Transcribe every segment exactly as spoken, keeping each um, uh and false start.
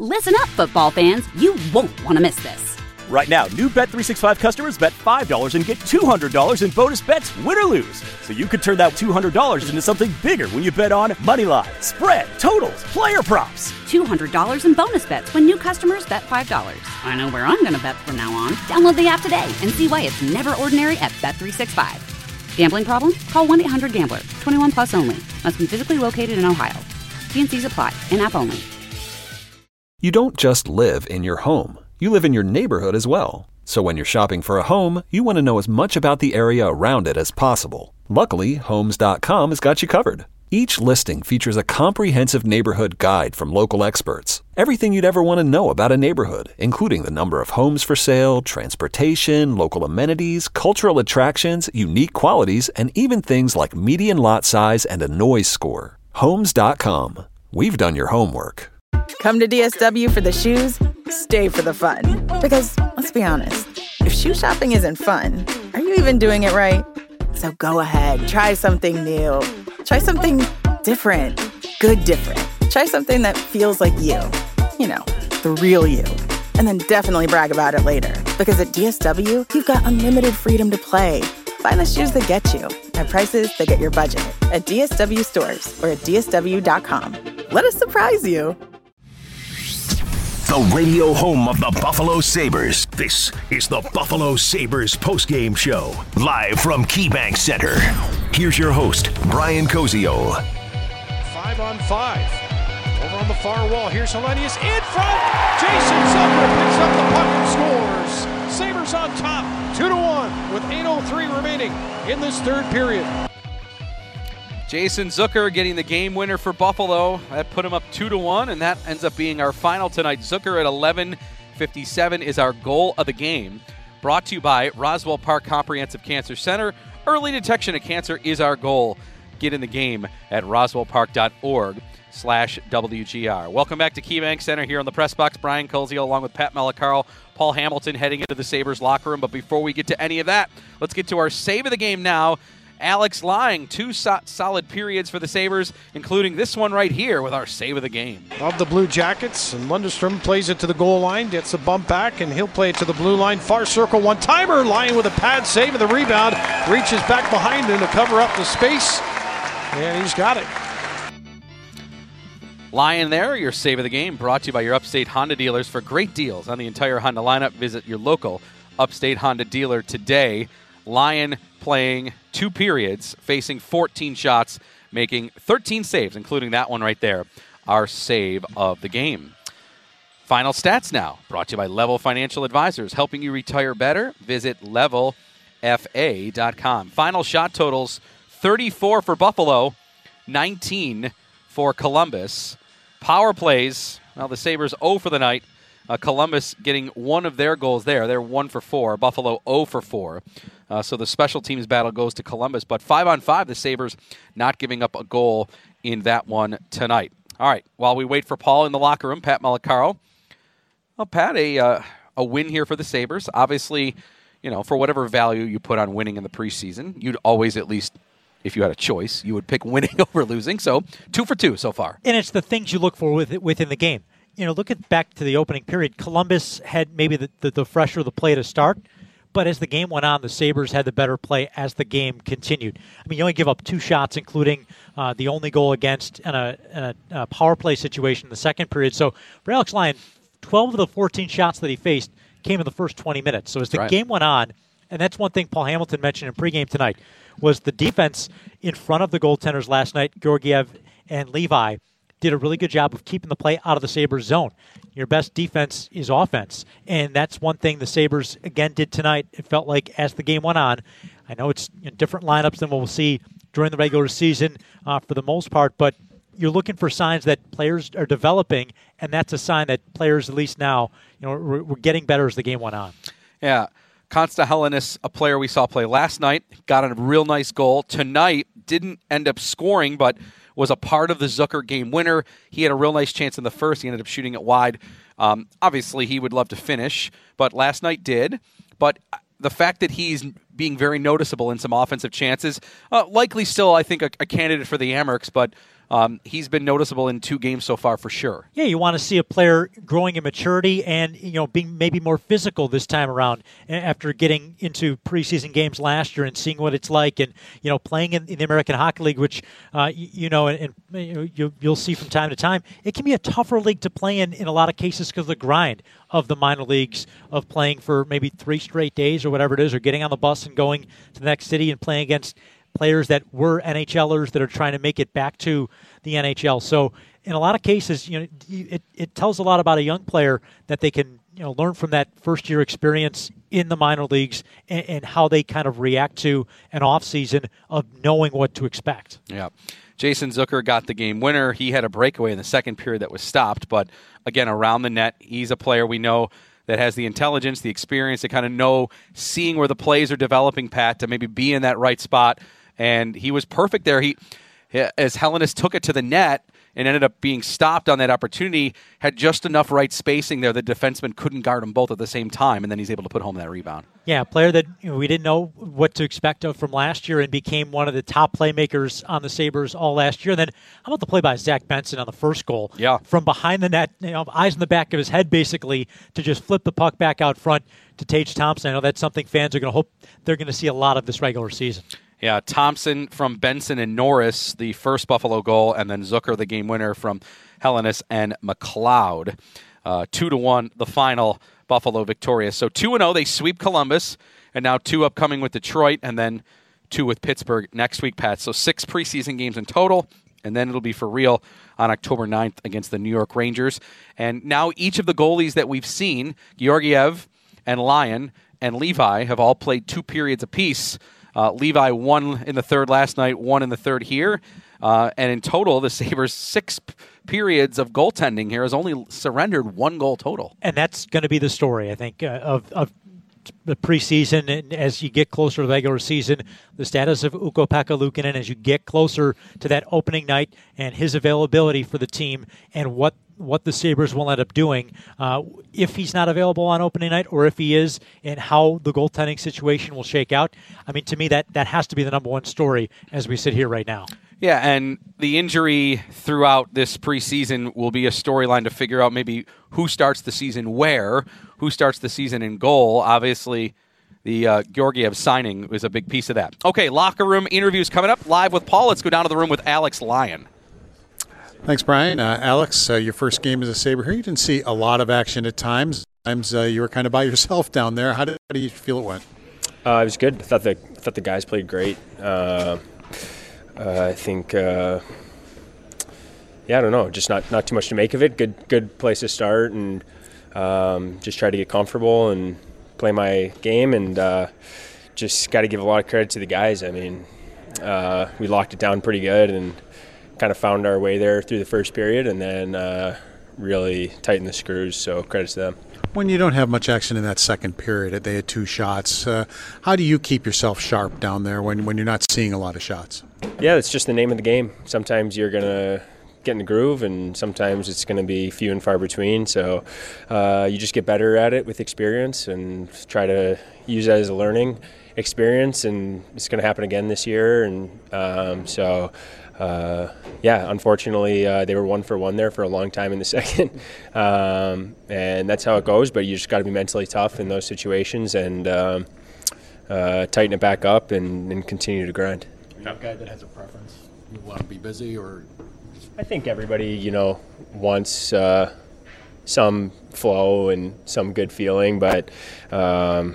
Listen up, football fans. You won't want to miss this. Right now, new Bet three sixty-five customers bet five dollars and get two hundred dollars in bonus bets, win or lose. So you could turn that two hundred dollars into something bigger when you bet on money line, spread, totals, player props. two hundred dollars in bonus bets when new customers bet five dollars. I know where I'm going to bet from now on. Download the app today and see why it's never ordinary at Bet three sixty-five. Gambling problem? Call one eight hundred gambler. twenty-one plus only. Must be physically located in Ohio. T and C's apply. In-app only. You don't just live in your home. You live in your neighborhood as well. So when you're shopping for a home, you want to know as much about the area around it as possible. Luckily, Homes dot com has got you covered. Each listing features a comprehensive neighborhood guide from local experts. Everything you'd ever want to know about a neighborhood, including the number of homes for sale, transportation, local amenities, cultural attractions, unique qualities, and even things like median lot size and a noise score. Homes dot com. We've done your homework. Come to D S W for the shoes, stay for the fun. Because, let's be honest, if shoe shopping isn't fun, are you even doing it right? So go ahead, try something new. Try something different. Good different. Try something that feels like you. You know, the real you. And then definitely brag about it later. Because at D S W, you've got unlimited freedom to play. Find the shoes that get you at prices that get your budget at D S W stores or at D S W dot com. Let us surprise you. The radio home of the Buffalo Sabres. This is the Buffalo Sabres postgame show, live from KeyBank Center. Here's your host, Brian Cozio. Five on five. Over on the far wall, here's Hellenius in front. Jason Zucker picks up the puck and scores. Sabres on top, two to one, with eight oh three remaining in this third period. Jason Zucker getting the game winner for Buffalo. That put him up two to one, and that ends up being our final tonight. Zucker at eleven fifty-seven is our goal of the game. Brought to you by Roswell Park Comprehensive Cancer Center. Early detection of cancer is our goal. Get in the game at roswellpark.org slash WGR. Welcome back to KeyBank Center here on the Press Box. Brian Cozio along with Pat Malacaro, Paul Hamilton heading into the Sabres locker room. But before we get to any of that, let's get to our save of the game now. Alex Lying, two so- solid periods for the Sabres, including this one right here with our save of the game. Of the Blue Jackets, and Lundestrom plays it to the goal line, gets a bump back, and he'll play it to the blue line. Far circle, one-timer, Lying with a pad save, and the rebound reaches back behind him to cover up the space, and he's got it. Lying there, your save of the game, brought to you by your Upstate Honda dealers. For great deals on the entire Honda lineup, visit your local Upstate Honda dealer today. Lyon playing two periods, facing fourteen shots, making thirteen saves, including that one right there, our save of the game. Final stats now, brought to you by Level Financial Advisors, helping you retire better. Visit level f a dot com. Final shot totals, thirty-four for Buffalo, nineteen for Columbus. Power plays, well, the Sabres zero for the night. Uh, Columbus getting one of their goals there. They're one for four. Buffalo zero for four. Uh, so the special teams battle goes to Columbus. But five on five, the Sabres not giving up a goal in that one tonight. All right, while we wait for Paul in the locker room, Pat Malacaro. Well, Pat, a, uh, a win here for the Sabres. Obviously, you know, for whatever value you put on winning in the preseason, you'd always at least, if you had a choice, you would pick winning over losing. So two for two so far. And it's the things you look for with, within the game. You know, look at back to the opening period. Columbus had maybe the, the, the fresher the play to start, but as the game went on, the Sabres had the better play as the game continued. I mean, you only give up two shots, including uh, the only goal against in a, in a, a power play situation in the second period. So for Alex Lyon, twelve of the fourteen shots that he faced came in the first twenty minutes. So as the right. game went on, and that's one thing Paul Hamilton mentioned in pregame tonight, was the defense in front of the goaltenders last night, Georgiev and Levi, did a really good job of keeping the play out of the Sabres zone. Your best defense is offense, and that's one thing the Sabres, again, did tonight. It felt like as the game went on, I know it's in different lineups than what we'll see during the regular season uh, for the most part, but you're looking for signs that players are developing, and that's a sign that players, at least now, you know, we're, we're getting better as the game went on. Yeah. Konsta Helenius, a player we saw play last night, got a real nice goal. Tonight, didn't end up scoring, but was a part of the Zucker game winner. He had a real nice chance in the first. He ended up shooting it wide. Um, obviously, he would love to finish, but last night did. But the fact that he's being very noticeable in some offensive chances, uh, likely still, I think, a, a candidate for the Amerks, but um, he's been noticeable in two games so far for sure. Yeah, you want to see a player growing in maturity and, you know, being maybe more physical this time around after getting into preseason games last year and seeing what it's like, and, you know, playing in, in the American Hockey League, which, uh, you, you know, and, and you know, you, you'll see from time to time, it can be a tougher league to play in in a lot of cases because of the grind of the minor leagues, of playing for maybe three straight days or whatever it is, or getting on the bus and going to the next city and playing against players that were NHLers that are trying to make it back to the N H L. So in a lot of cases, you know, it, it tells a lot about a young player that they can, you know, learn from that first year experience in the minor leagues and, and how they kind of react to an off season of knowing what to expect. Yeah. Jason Zucker got the game winner. He had a breakaway in the second period that was stopped, but again, around the net, he's a player we know that has the intelligence, the experience to kind of know, seeing where the plays are developing, Pat, to maybe be in that right spot. And he was perfect there. He, as Hellenis took it to the net and ended up being stopped on that opportunity, had just enough right spacing there the defenseman couldn't guard them both at the same time, and then he's able to put home that rebound. Yeah, a player that, you know, we didn't know what to expect of from last year and became one of the top playmakers on the Sabres all last year. And then how about the play by Zach Benson on the first goal? Yeah. From behind the net, you know, eyes in the back of his head basically, to just flip the puck back out front to Tage Thompson. I know that's something fans are going to hope they're going to see a lot of this regular season. Yeah, Thompson from Benson and Norris, the first Buffalo goal, and then Zucker, the game winner from Hellenis and McLeod. Uh, two to one, the final, Buffalo victorious. So two and oh, they sweep Columbus, and now two upcoming with Detroit, and then two with Pittsburgh next week, Pat. So six preseason games in total, and then it'll be for real on October ninth against the New York Rangers. And now each of the goalies that we've seen, Georgiev and Lyon and Levi, have all played two periods apiece. Uh, Levi one in the third last night, one in the third here. Uh, and in total, the Sabres' six p- periods of goaltending here has only surrendered one goal total. And that's going to be the story, I think, uh, of, of the preseason. And as you get closer to the regular season, the status of Ukko-Pekka Luukkonen as you get closer to that opening night and his availability for the team and what what the Sabres will end up doing uh, if he's not available on opening night, or if he is, and how the goaltending situation will shake out. I mean, to me, that, that has to be the number one story as we sit here right now. Yeah, and the injury throughout this preseason will be a storyline to figure out maybe who starts the season where, who starts the season in goal. Obviously, the uh, Georgiev signing was a big piece of that. Okay, locker room interviews coming up live with Paul. Let's go down to the room with Alex Lyon. Thanks, Brian. Uh, Alex, uh, your first game as a Sabre here. You didn't see a lot of action at times. Times uh, you were kind of by yourself down there. How did, how do you feel it went? Uh, it was good. I thought the, I thought the guys played great. Uh, uh, I think, uh, yeah, I don't know, just not, not too much to make of it. Good good place to start, and um, just try to get comfortable and play my game, and uh, just got to give a lot of credit to the guys. I mean, uh, we locked it down pretty good and kind of found our way there through the first period, and then uh, really tightened the screws, so credit to them. When you don't have much action in that second period, they had two shots. Uh, how do you keep yourself sharp down there when, when you're not seeing a lot of shots? Yeah, it's just the name of the game. Sometimes you're going to get in the groove, and sometimes it's going to be few and far between. So uh, you just get better at it with experience and try to use that as a learning experience, and it's going to happen again this year. And um, so Uh, yeah, unfortunately, uh, they were one for one there for a long time in the second, um, and that's how it goes. But you just got to be mentally tough in those situations and um, uh, tighten it back up and, and continue to grind. You're not a guy that has a preference. You want to be busy, or I think everybody, you know, wants uh, some flow and some good feeling, but um,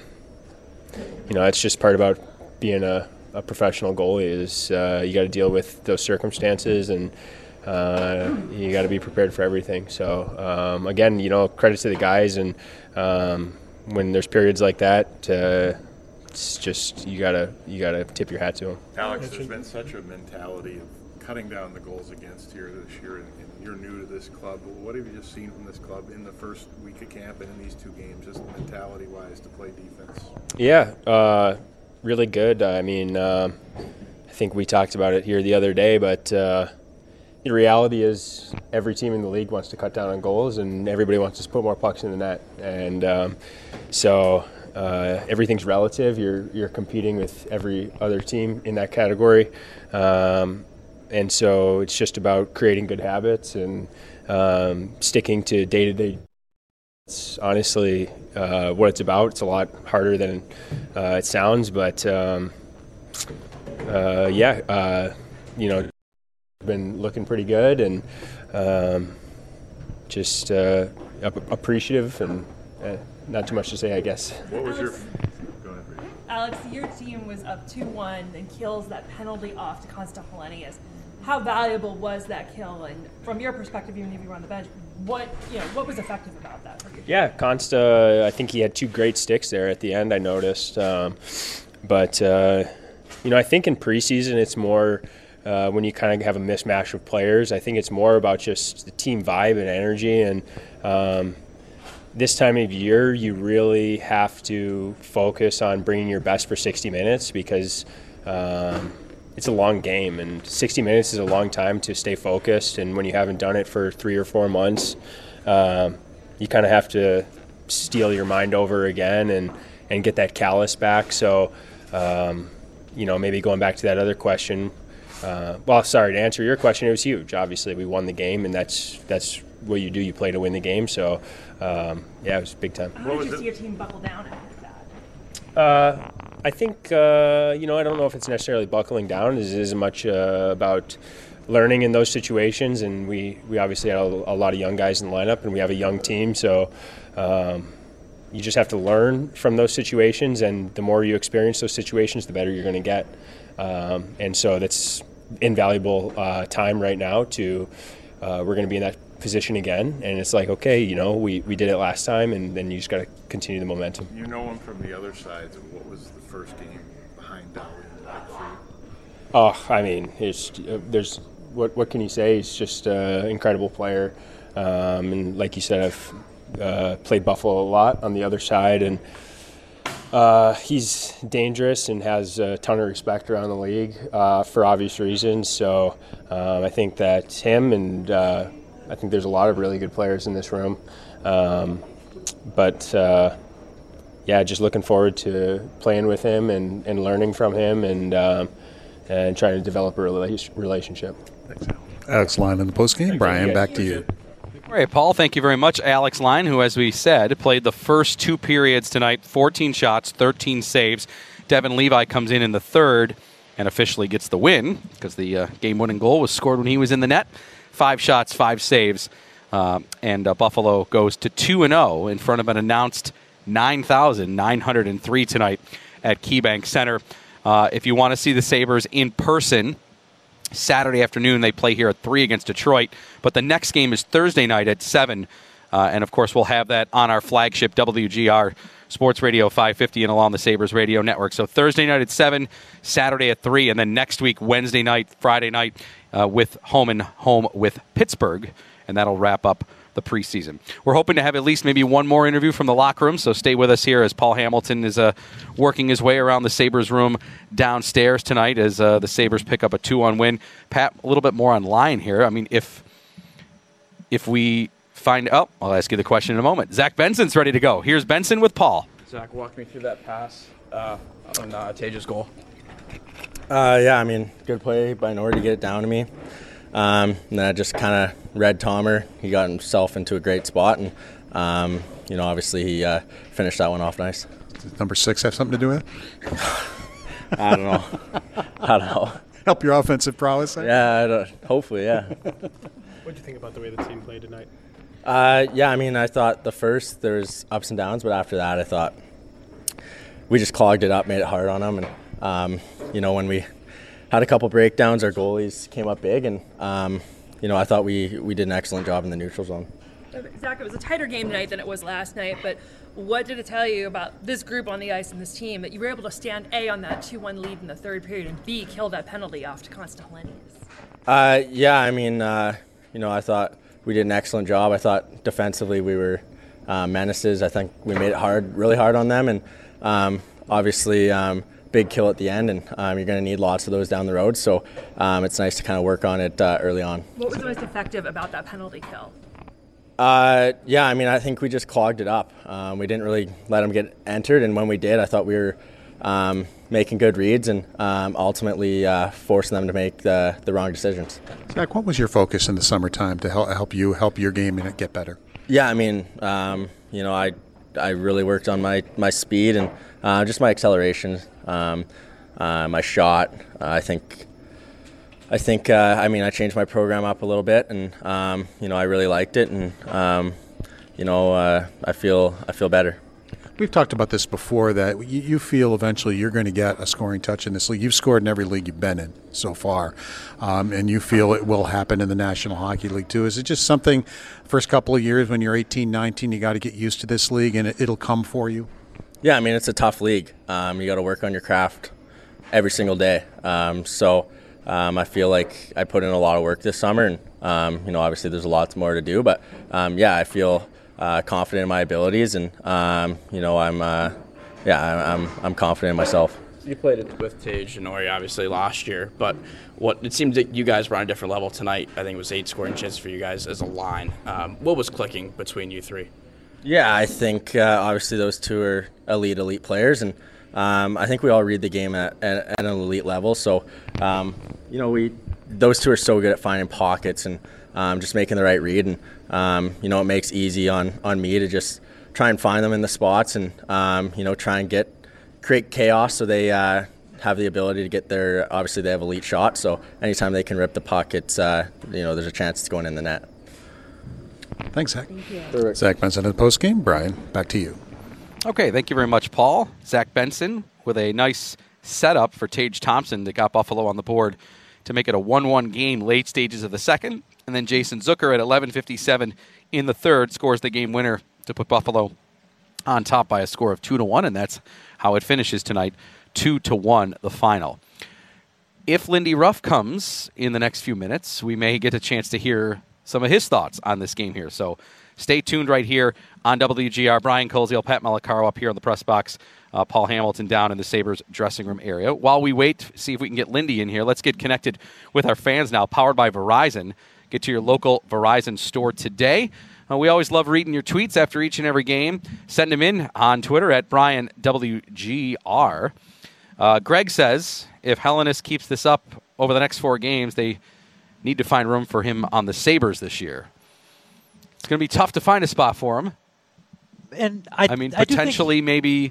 you know, that's just part about being a a professional goalie is uh, you got to deal with those circumstances, and uh, you got to be prepared for everything. So um, again, you know, credit to the guys, and um, when there's periods like that, uh, it's just you gotta you gotta tip your hat to them. Alex, there's been such a mentality of cutting down the goals against here this year, and, and you're new to this club. What have you just seen from this club in the first week of camp and in these two games, just mentality-wise, to play defense? Yeah. Uh, Really good. I mean, uh, I think we talked about it here the other day, but uh, the reality is every team in the league wants to cut down on goals, and everybody wants to put more pucks in the net. And um, so uh, everything's relative. You're you're competing with every other team in that category. Um, and so it's just about creating good habits and um, sticking to day-to-day. It's honestly uh, what it's about. It's a lot harder than uh, it sounds, but um, uh, yeah, uh, you know, been looking pretty good, and um, just uh, appreciative, and uh, not too much to say, I guess. What was your? Alex, your team was up two one and kills that penalty off to Consta Helenius. How valuable was that kill? And from your perspective, even if you were on the bench, what you know, what was effective about that for you? Yeah, Consta, I think he had two great sticks there at the end, I noticed. Um, but, uh, you know, I think in preseason it's more uh, when you kind of have a mismatch of players. I think it's more about just the team vibe and energy. And um, this time of year, you really have to focus on bringing your best for sixty minutes because um, it's a long game, and sixty minutes is a long time to stay focused. And when you haven't done it for three or four months, um, you kind of have to steal your mind over again and, and get that callus back. So, um, you know, maybe going back to that other question. Uh, well, sorry, to answer your question, it was huge. Obviously, we won the game, and that's that's what you do. You play to win the game. So, um, yeah, it was big time. How did you see your team buckle down after that? Uh, I think, uh, you know, I don't know if it's necessarily buckling down. It is as much uh, about learning in those situations. And we, we obviously had a, a lot of young guys in the lineup, and we have a young team. So um, you just have to learn from those situations. And the more you experience those situations, the better you're going to get. Um, and so that's invaluable uh, time right now to uh, we're going to be in that position again, and it's like, okay, you know, we, we did it last time, and then you just got to continue the momentum. You know him from the other sides. What was the first game behind Dahlian like for you? Oh, I mean, it's uh, there's what what can you say? He's just an incredible player, um, and like you said, I've uh, played Buffalo a lot on the other side, and uh, he's dangerous and has a ton of respect around the league uh, for obvious reasons. So um, I think that him and uh, I think there's a lot of really good players in this room. Um, but, uh, yeah, just looking forward to playing with him and, and learning from him and um, and trying to develop a rela- relationship. Thanks, Alex. Alex Line in the postgame. Brian, back to you. All right, Paul, thank you very much. Alex Line, who, as we said, played the first two periods tonight, fourteen shots, thirteen saves. Devin Levi comes in in the third and officially gets the win because the uh, game-winning goal was scored when he was in the net. Five shots, five saves, uh, and uh, Buffalo goes to two and oh in front of an announced nine thousand nine hundred three tonight at KeyBank Center. Uh, if you want to see the Sabres in person, Saturday afternoon they play here at three against Detroit, but the next game is Thursday night at seven, uh, and of course we'll have that on our flagship W G R Sports Radio five fifty and along the Sabres Radio Network. So Thursday night at seven, Saturday at three, and then next week, Wednesday night, Friday night, uh, with home and home with Pittsburgh, and that'll wrap up the preseason. We're hoping to have at least maybe one more interview from the locker room, so stay with us here as Paul Hamilton is uh, working his way around the Sabres room downstairs tonight as uh, the Sabres pick up a two one win. Pat, a little bit more on line here. I mean, if if we find out, oh, I'll ask you the question in a moment. Zach Benson's ready to go. Here's Benson with Paul. Zach, walk me through that pass uh, on uh, Tage's goal. Uh, yeah, I mean, good play by Nord to get it down to me. Um, and then I just kind of read Tomer. He got himself into a great spot, and um, you know, obviously he uh, finished that one off nice. Does number six have something to do with it? I don't know. I don't know. Help your offensive prowess? Yeah, I don't, hopefully, yeah. What did you think about the way the team played tonight? Uh, yeah, I mean, I thought the first there was ups and downs, but after that, I thought we just clogged it up, made it hard on them, and um, you know, when we had a couple breakdowns, our goalies came up big, and um, you know, I thought we we did an excellent job in the neutral zone. Zach, it was a tighter game tonight than it was last night, but what did it tell you about this group on the ice and this team that you were able to stand A on that two one lead in the third period and B kill that penalty off to Consta Helenius? Uh, yeah, I mean, uh, you know, I thought we did an excellent job. I thought defensively we were uh, menaces. I think we made it hard, really hard on them, and um, obviously um, big kill at the end, and um, you're going to need lots of those down the road. So um, it's nice to kind of work on it uh, early on. What was most effective about that penalty kill? Uh, yeah, I mean, I think we just clogged it up. Um, we didn't really let them get entered, and when we did, I thought we were um, making good reads and um, ultimately uh, forcing them to make the, the wrong decisions. Zach, what was your focus in the summertime to help help you help your game and get better? Yeah, I mean, um, you know, I I really worked on my, my speed and uh, just my acceleration, um, uh, my shot. Uh, I think, I think, uh, I mean, I changed my program up a little bit, and um, you know, I really liked it, and um, you know, uh, I feel I feel better. We've talked about this before, that you, you feel eventually you're going to get a scoring touch in this league. You've scored in every league you've been in so far, um, and you feel it will happen in the National Hockey League too. Is it just something, first couple of years when you're eighteen, nineteen, you got to get used to this league and it, it'll come for you? Yeah, I mean, it's a tough league. Um, you got to work on your craft every single day. Um, so um, I feel like I put in a lot of work this summer, and um, you know, obviously there's a lot more to do, but um, yeah, I feel Uh, confident in my abilities, and um, you know, I'm uh, yeah, I'm I'm confident in myself. You played it with Tage and Ori obviously last year, but what it seemed that you guys were on a different level tonight. I think it was eight scoring chances for you guys as a line. Um, what was clicking between you three? Yeah, I think uh, obviously those two are elite, elite players, and um, I think we all read the game at, at, at an elite level. So um, you know, we those two are so good at finding pockets and um, just making the right read, and um, you know, it makes it easy on, on me to just try and find them in the spots, and um, you know, try and get create chaos so they uh, have the ability to get their, obviously they have elite shots, so anytime they can rip the puck, it's uh, you know, there's a chance it's going in the net. Thanks, Zach. Thank you. Zach Benson at the postgame. Brian, back to you. Okay, thank you very much, Paul. Zach Benson with a nice setup for Tage Thompson that got Buffalo on the board to make it a one one game late stages of the second. And then Jason Zucker at eleven fifty-seven in the third scores the game winner to put Buffalo on top by a score of two to one, and that's how it finishes tonight, two to one, the final. If Lindy Ruff comes in the next few minutes, we may get a chance to hear some of his thoughts on this game here. So stay tuned right here on W G R. Brian Koziel, Pat Malacaro up here on the press box, uh, Paul Hamilton down in the Sabres dressing room area. While we wait, see if we can get Lindy in here, let's get connected with our fans now, powered by Verizon. Get to your local Verizon store today. Uh, we always love reading your tweets after each and every game. Send them in on Twitter at Brian W G R. Uh, Greg says if Helenius keeps this up over the next four games, they need to find room for him on the Sabres this year. It's going to be tough to find a spot for him. And I, I mean, I potentially think, maybe.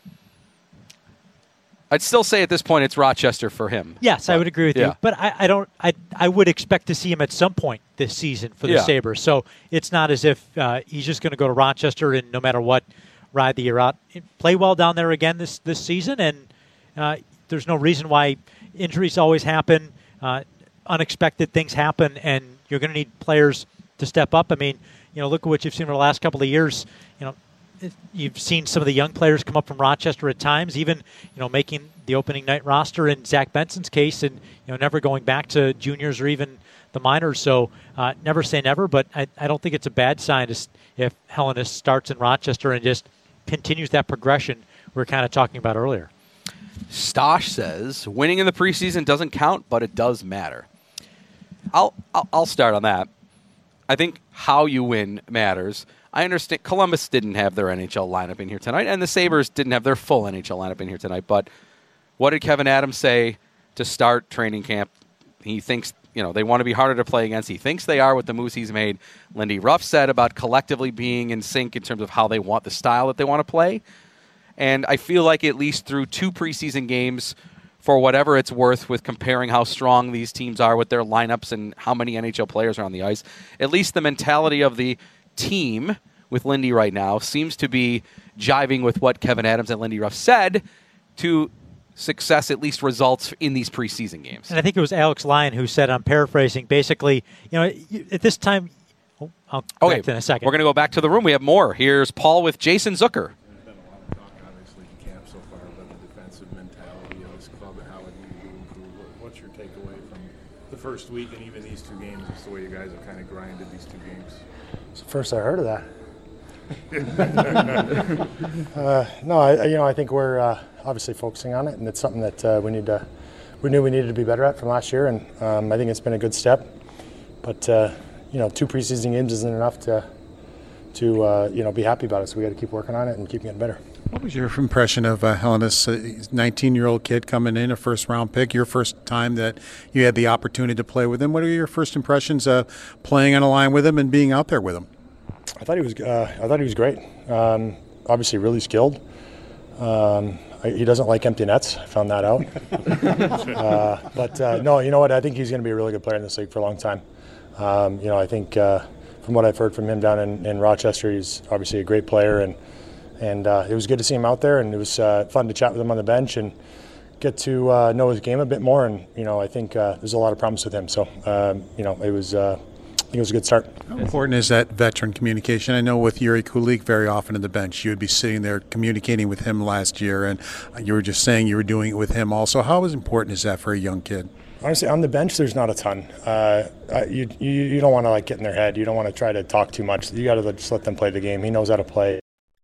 I'd still say at this point it's Rochester for him. Yes, but, I would agree with yeah. you. But I, I don't. I I would expect to see him at some point this season for the yeah. Sabres. So it's not as if uh, he's just going to go to Rochester and no matter what, ride the year out. Play well down there again this this season, and uh, there's no reason why injuries always happen, uh, unexpected things happen, and you're going to need players to step up. I mean, you know, look at what you've seen over the last couple of years. You know. You've seen some of the young players come up from Rochester at times, even you know making the opening night roster in Zach Benson's case, and you know never going back to juniors or even the minors. So uh, never say never, but I, I don't think it's a bad sign if Helenius starts in Rochester and just continues that progression we were kind of talking about earlier. Stosh says winning in the preseason doesn't count, but it does matter. I'll I'll, I'll start on that. I think how you win matters. I understand Columbus didn't have their N H L lineup in here tonight, and the Sabres didn't have their full N H L lineup in here tonight. But what did Kevin Adams say to start training camp? He thinks, you know, they want to be harder to play against. He thinks they are with the moves he's made. Lindy Ruff said about collectively being in sync in terms of how they want the style that they want to play. And I feel like at least through two preseason games, for whatever it's worth with comparing how strong these teams are with their lineups and how many N H L players are on the ice, at least the mentality of the team with Lindy right now seems to be jiving with what Kevin Adams and Lindy Ruff said to success, at least results in these preseason games. And I think it was Alex Lyon who said, I'm paraphrasing, basically, you know, at this time, oh, I'll go okay, back to in a second. We're going to go back to the room. We have more. Here's Paul with Jason Zucker. There's been a lot of talk, obviously, in camp so far about the defensive mentality of this club and how it needs to improve. What's your takeaway from the first week and even these two games, just the way you guys have kind of grinded these two games? It's the first I heard of that. uh, no, I, you know, I think we're uh, obviously focusing on it, and it's something that uh, we need to, we knew we needed to be better at from last year, and um, I think it's been a good step. But uh, you know, two preseason games isn't enough to, to uh, you know, be happy about it. So we got to keep working on it and keep getting better. What was your impression of uh, Helenius, a nineteen-year-old kid coming in, a first-round pick, your first time that you had the opportunity to play with him? What are your first impressions of playing on a line with him and being out there with him? I thought he was. Uh, I thought he was great. Um, obviously, really skilled. Um, I, he doesn't like empty nets. I found that out. uh, but uh, no, you know what? I think he's going to be a really good player in this league for a long time. Um, you know, I think uh, from what I've heard from him down in, in Rochester, he's obviously a great player, and and uh, it was good to see him out there, and it was uh, fun to chat with him on the bench and get to uh, know his game a bit more. And you know, I think uh, there's a lot of promise with him. So um, you know, it was. Uh, I think it was a good start. How important is that veteran communication? I know with Yuri Kulik very often on the bench, you would be sitting there communicating with him last year, and you were just saying you were doing it with him also. How important is that for a young kid? Honestly, on the bench, there's not a ton. Uh, you, you you don't want to like get in their head. You don't want to try to talk too much. You got to just let them play the game. He knows how to play.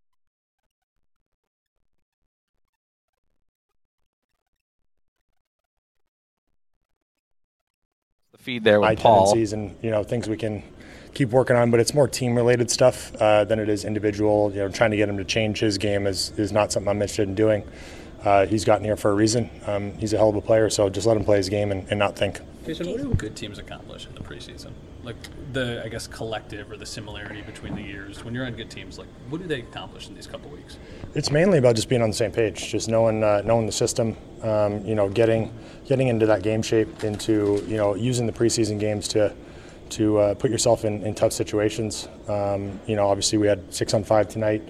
Feed there with high Paul. tendencies and you know things we can keep working on, but it's more team-related stuff uh, than it is individual. You know, trying to get him to change his game is is not something I'm interested in doing. Uh, he's gotten here for a reason. Um, he's a hell of a player, so just let him play his game and, and not think. Jason, what do good teams accomplish in the preseason? Like the, I guess, collective or the similarity between the years. When you're on good teams, like what do they accomplish in these couple weeks? It's mainly about just being on the same page, just knowing uh, knowing the system. Um, you know, getting getting into that game shape, into you know using the preseason games to to uh, put yourself in, in tough situations. Um, you know, obviously we had six on five tonight.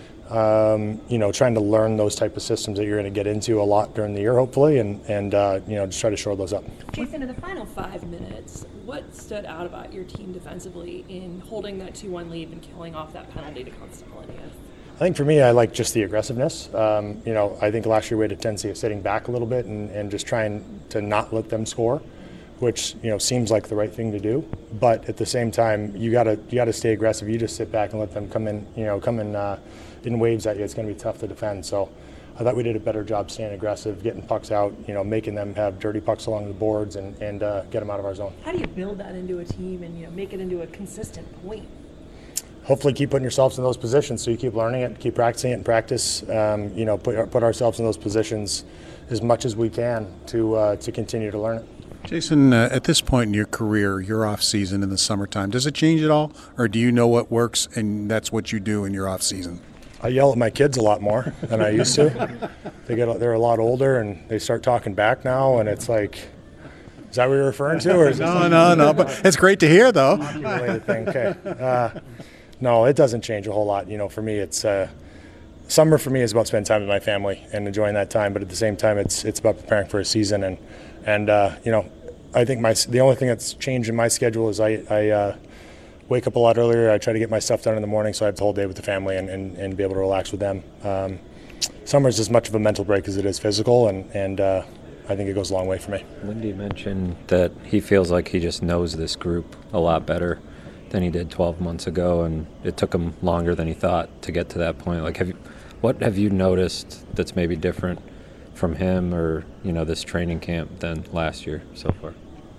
Um, you know, trying to learn those type of systems that you're going to get into a lot during the year, hopefully, and and uh, you know just try to shore those up. Jason, in the final five minutes, what stood out about your team defensively in holding that two one lead and killing off that penalty to Constant Helenius? I think for me, I like just the aggressiveness. Um, you know, I think last year we had a tendency of sitting back a little bit and, and just trying to not let them score, which you know seems like the right thing to do. But at the same time, you gotta you gotta stay aggressive. You just sit back and let them come in, you know, come in uh, in waves at you. It's going to be tough to defend. So I thought we did a better job staying aggressive, getting pucks out, you know, making them have dirty pucks along the boards and and uh, get them out of our zone. How do you build that into a team and you know make it into a consistent point? Hopefully keep putting yourselves in those positions so you keep learning it, keep practicing it in practice, um, you know, put, put ourselves in those positions as much as we can to uh, to continue to learn it. Jason, uh, at this point in your career, your off season in the summertime, does it change at all? Or do you know what works and that's what you do in your off season? I yell at my kids a lot more than I used to. They get they're a lot older and they start talking back now, and it's like, is that what you're referring to? Or is no, no, no, but it's great to hear, though. Related thing. Okay. Uh, no, it doesn't change a whole lot. You know, for me, it's uh, summer for me is about spending time with my family and enjoying that time. But at the same time, it's it's about preparing for a season. And and uh, you know, I think my the only thing that's changed in my schedule is I I uh, wake up a lot earlier. I try to get my stuff done in the morning, so I have the whole day with the family and, and, and be able to relax with them. Um, summer is as much of a mental break as it is physical, and and uh, I think it goes a long way for me. Lindy mentioned that he feels like he just knows this group a lot better than he did twelve months ago, and it took him longer than he thought to get to that point. Like, have you, what have you noticed that's maybe different from him or, you know, this training camp than last year so far?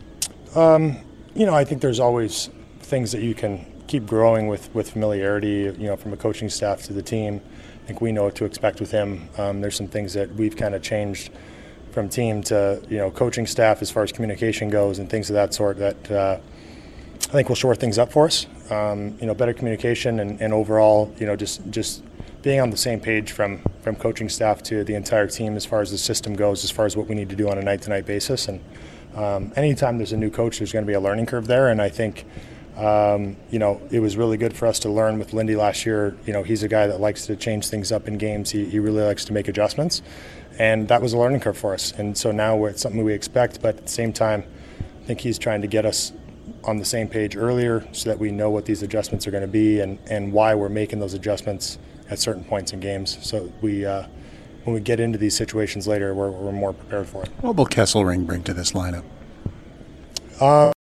Um, you know, I think there's always things that you can keep growing with, with familiarity, you know, from a coaching staff to the team. I think we know what to expect with him. Um, there's some things that we've kind of changed from team to, you know, coaching staff as far as communication goes and things of that sort that uh, I think will shore things up for us. Um, you know, better communication and, and overall, you know, just just being on the same page from, from coaching staff to the entire team as far as the system goes, as far as what we need to do on a night-to-night basis. And um, anytime there's a new coach, there's going to be a learning curve there. And I think, um, you know, it was really good for us to learn with Lindy last year. You know, he's a guy that likes to change things up in games. He, he really likes to make adjustments. And that was a learning curve for us. And so now it's something we expect, but at the same time, I think he's trying to get us on the same page earlier so that we know what these adjustments are going to be and, and why we're making those adjustments at certain points in games. So we, uh, when we get into these situations later, we're, we're more prepared for it. What will Kesselring bring to this lineup? Uh,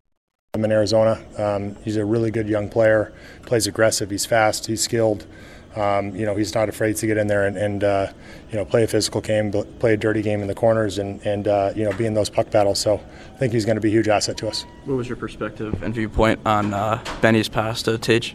I'm in Arizona. Um, he's a really good young player, plays aggressive, he's fast, he's skilled. Um, you know, he's not afraid to get in there and, and uh, you know, play a physical game, play a dirty game in the corners, and, and uh, you know, be in those puck battles. So I think he's going to be a huge asset to us. What was your perspective and viewpoint on uh, Benny's pass to Tage?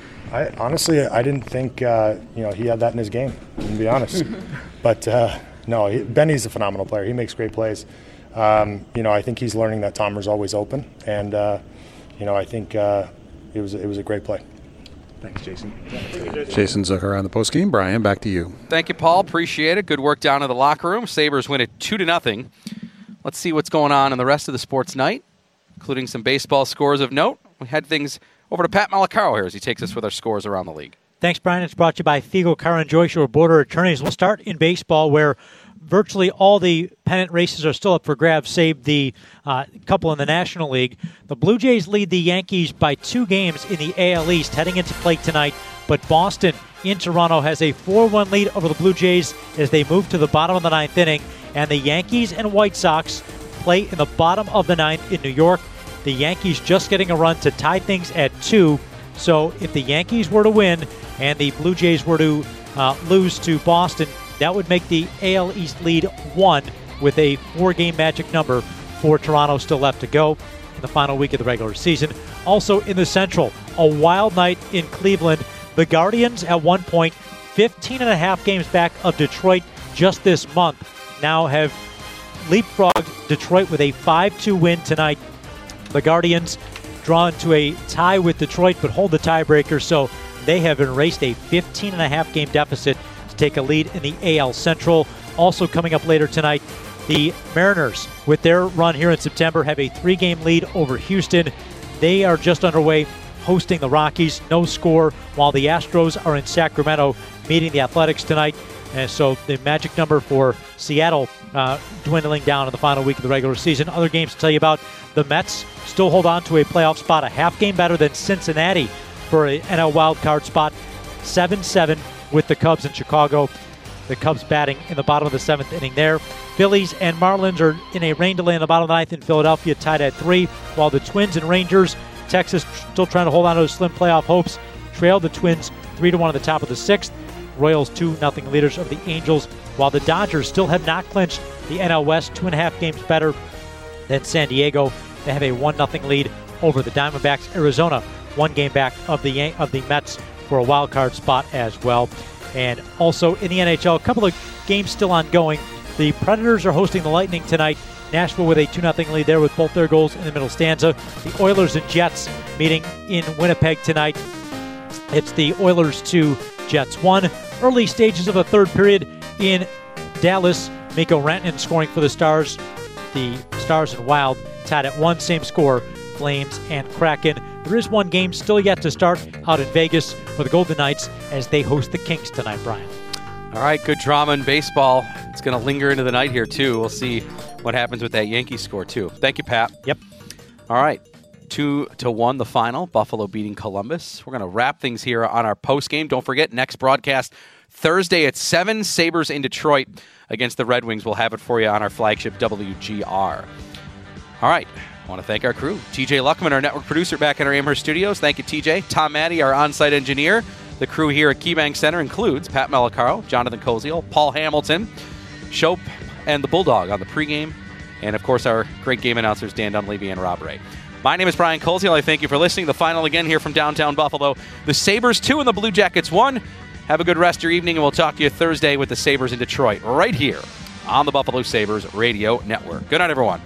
I honestly, I didn't think uh, you know he had that in his game, to be honest. But uh, no, he, Benny's a phenomenal player. He makes great plays. Um, you know, I think he's learning that Tomer's always open, and uh, you know, I think uh, it was it was a great play. Thanks, Jason. Jason Zucker on the post game. Brian, back to you. Thank you, Paul. Appreciate it. Good work down in the locker room. Sabres win it two to nothing. Let's see what's going on in the rest of the sports night, including some baseball scores of note. We had things over to Pat Malacaro here as he takes us with our scores around the league. Thanks, Brian. It's brought to you by Fiegel, Carr and Joyce, your border attorneys. We'll start in baseball, where virtually all the pennant races are still up for grabs, save the uh, couple in the National League. The Blue Jays lead the Yankees by two games in the A L East heading into play tonight, but Boston in Toronto has a four one lead over the Blue Jays as they move to the bottom of the ninth inning, and the Yankees and White Sox play in the bottom of the ninth in New York. The Yankees just getting a run to tie things at two, so if the Yankees were to win and the Blue Jays were to uh, lose to Boston, that would make the A L East lead one with a four-game magic number for Toronto still left to go in the final week of the regular season. Also in the Central, a wild night in Cleveland. The Guardians at one point, fifteen and a half games back of Detroit just this month, now have leapfrogged Detroit with a five two win tonight. The Guardians drawn to a tie with Detroit but hold the tiebreaker, so they have erased a fifteen and a half game deficit to take a lead in the A L Central. Also coming up later tonight, the Mariners, with their run here in September, have a three-game lead over Houston. They are just underway hosting the Rockies, no score, while the Astros are in Sacramento meeting the Athletics tonight. And so the magic number for Seattle uh, dwindling down in the final week of the regular season. Other games to tell you about: the Mets still hold on to a playoff spot, a half game better than Cincinnati for an N L wildcard spot, seven seven with the Cubs in Chicago. The Cubs batting in the bottom of the seventh inning there. Phillies and Marlins are in a rain delay in the bottom of the ninth in Philadelphia, tied at three, while the Twins and Rangers, Texas still trying to hold on to those slim playoff hopes, trailed the Twins three to one at the top of the sixth. Royals two nothing leaders of the Angels, while the Dodgers still have not clinched the N L West, two and a half games better than San Diego. They have a one nothing lead over the Diamondbacks. Arizona, one game back of the Yan- of the Mets for a wild card spot as well. And also in the N H L, a couple of games still ongoing. The Predators are hosting the Lightning tonight. Nashville with a two nothing lead there with both their goals in the middle stanza. The Oilers and Jets meeting in Winnipeg tonight. It's the Oilers two, Jets one. Early stages of the third period in Dallas. Mikko Rantanen scoring for the Stars. The Stars and Wild tied at one, same score, Flames and Kraken. There is one game still yet to start out in Vegas for the Golden Knights as they host the Kings tonight, Brian. All right, good drama in baseball. It's going to linger into the night here, too. We'll see what happens with that Yankees score, too. Thank you, Pat. Yep. All right, two to one the final, Buffalo beating Columbus. We're going to wrap things here on our postgame. Don't forget, next broadcast Thursday at seven, Sabres in Detroit against the Red Wings. We'll have it for you on our flagship W G R. All right. I want to thank our crew. T J Luckman, our network producer back in our Amherst studios. Thank you, T J. Tom Maddie, our on-site engineer. The crew here at KeyBank Center includes Pat Malacaro, Jonathan Koziel, Paul Hamilton, Shope, and the Bulldog on the pregame. And, of course, our great game announcers, Dan Dunleavy and Rob Ray. My name is Brian Koziel. I thank you for listening. The final again here from downtown Buffalo. The Sabres two and the Blue Jackets one. Have a good rest of your evening, and we'll talk to you Thursday with the Sabres in Detroit right here on the Buffalo Sabres Radio Network. Good night, everyone.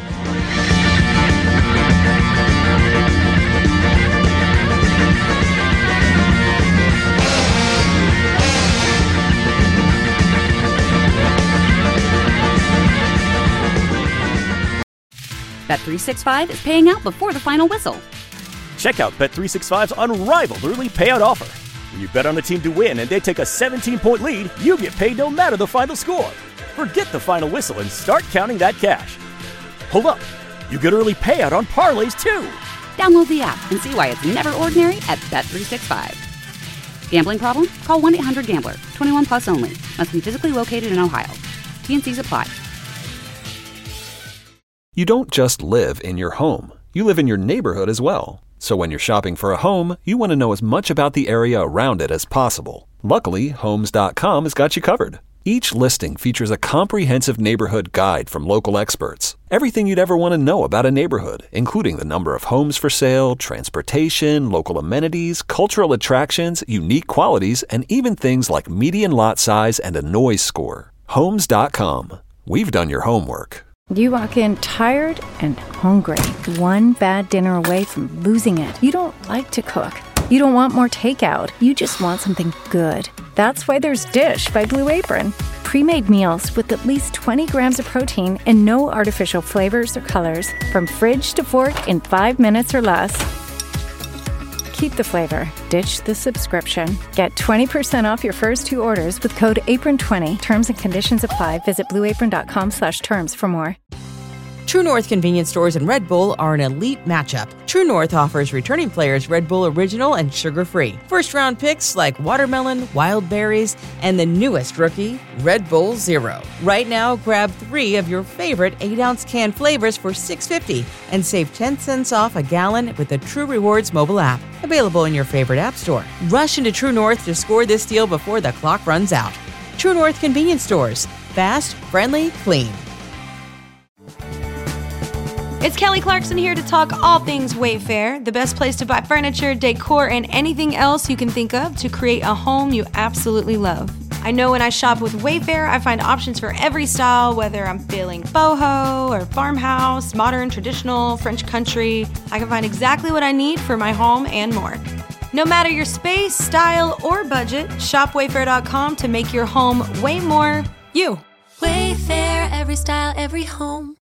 Bet three sixty-five is paying out before the final whistle. Check out Bet three sixty-five's unrivaled early payout offer. When you bet on a team to win and they take a seventeen-point lead, you get paid no matter the final score. Forget the final whistle and start counting that cash. Hold up. You get early payout on parlays, too. Download the app and see why it's never ordinary at Bet three sixty-five. Gambling problem? Call one eight hundred gambler. twenty-one plus only. Must be physically located in Ohio. T and C's apply. You don't just live in your home. You live in your neighborhood as well. So when you're shopping for a home, you want to know as much about the area around it as possible. Luckily, Homes dot com has got you covered. Each listing features a comprehensive neighborhood guide from local experts. Everything you'd ever want to know about a neighborhood, including the number of homes for sale, transportation, local amenities, cultural attractions, unique qualities, and even things like median lot size and a noise score. Homes dot com. We've done your homework. You walk in tired and hungry, one bad dinner away from losing it. You don't like to cook. You don't want more takeout. You just want something good. That's why there's Dish by Blue Apron. Pre-made meals with at least twenty grams of protein and no artificial flavors or colors. From fridge to fork in five minutes or less. Keep the flavor. Ditch the subscription. Get twenty percent off your first two orders with code apron twenty. Terms and conditions apply. Visit blue apron dot com slash terms for more. True North Convenience Stores and Red Bull are an elite matchup. True North offers returning players Red Bull Original and sugar-free. First-round picks like watermelon, wild berries, and the newest rookie, Red Bull Zero. Right now, grab three of your favorite eight-ounce can flavors for six dollars and fifty cents and save ten cents off a gallon with the True Rewards mobile app. Available in your favorite app store. Rush into True North to score this deal before the clock runs out. True North Convenience Stores. Fast, friendly, clean. It's Kelly Clarkson here to talk all things Wayfair, the best place to buy furniture, decor, and anything else you can think of to create a home you absolutely love. I know when I shop with Wayfair, I find options for every style, whether I'm feeling boho or farmhouse, modern, traditional, French country. I can find exactly what I need for my home and more. No matter your space, style, or budget, shop wayfair dot com to make your home way more you. Wayfair, every style, every home.